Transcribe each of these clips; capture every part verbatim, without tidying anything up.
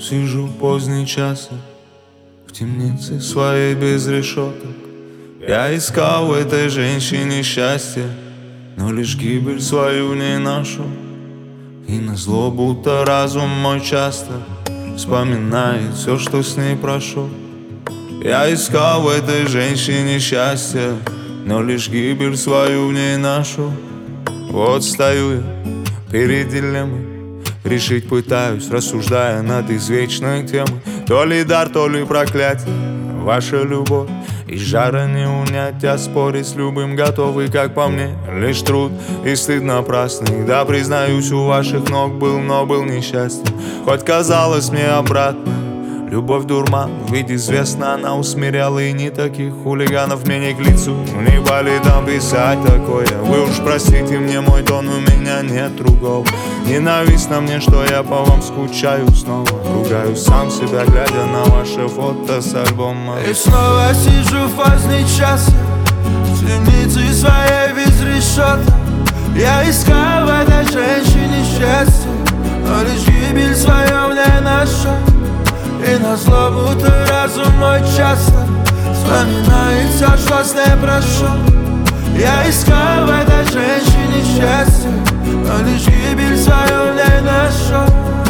сижу поздний час в темнице своей без решеток. Я искал в этой женщине счастье, но лишь гибель свою не нашел. И назло будто разум мой часто вспоминает все, что с ней прошел. Я искал в этой женщине счастье, но лишь гибель свою в ней нашел. Вот стою я перед дилеммой, решить пытаюсь, рассуждая над извечной темой. То ли дар, то ли проклятие, ваша любовь. И жара не унять, а спорить с любым готовый, как по мне, лишь труд и стыд напрасный. Да, признаюсь, у ваших ног был, но был несчастен. Хоть казалось мне обратно, любовь дурман, ведь известно, она усмиряла и не таких хулиганов. Мне не к лицу, не болит там писать такое. Вы уж простите мне мой тон, у меня нет другого. Ненавистно мне, что я по вам скучаю снова. Ругаю сам себя, глядя на ваше фото с альбома. И снова сижу в поздний час в темнице своей без решеток. Я искал в этой женщине счастье, но лишь гибель свою мне нашел. И назло будто разум мой часто вспоминает все, что с ней прошел. Я искал в этой женщине счастье, но лишь гибель свою в ней нашел.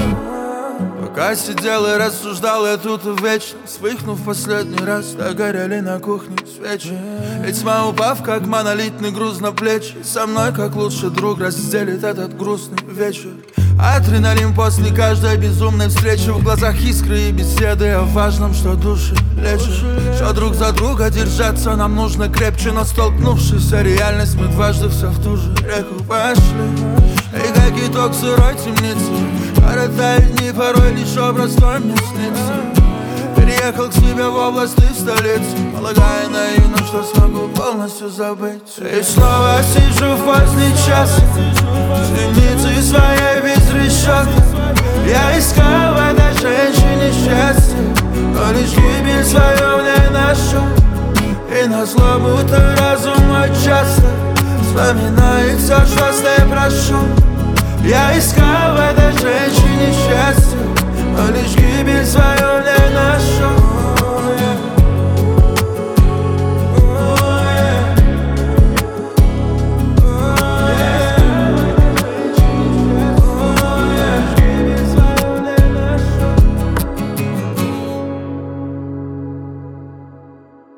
Пока сидел и рассуждал я тут вечно, вспыхнув последний раз, догорели на кухне свечи. И тьма, упав как монолитный груз на плечи, со мной как лучший друг разделит этот грустный вечер. Адреналин после каждой безумной встречи, в глазах искры и беседы о важном, что души лечит. Что друг за друга держаться нам нужно крепче, но столкнувшись о реальность, мы дважды все в ту же реку пошли. И как итог сырой темницы, коротают дни, порой лишь образ твой мне снится. Переехал к себе в область и в столицу, полагая наивно, что смогу полностью забыть. И снова сижу в поздний час в темнице своей без решеток. Я искал в этой женщине счастье, но лишь гибель свою в ней нашел. И назло будто разум мой часто вспоминает все, что с ней прошел. Я искал в этой женщине счастье, но лишь гибель свою в ней нашел.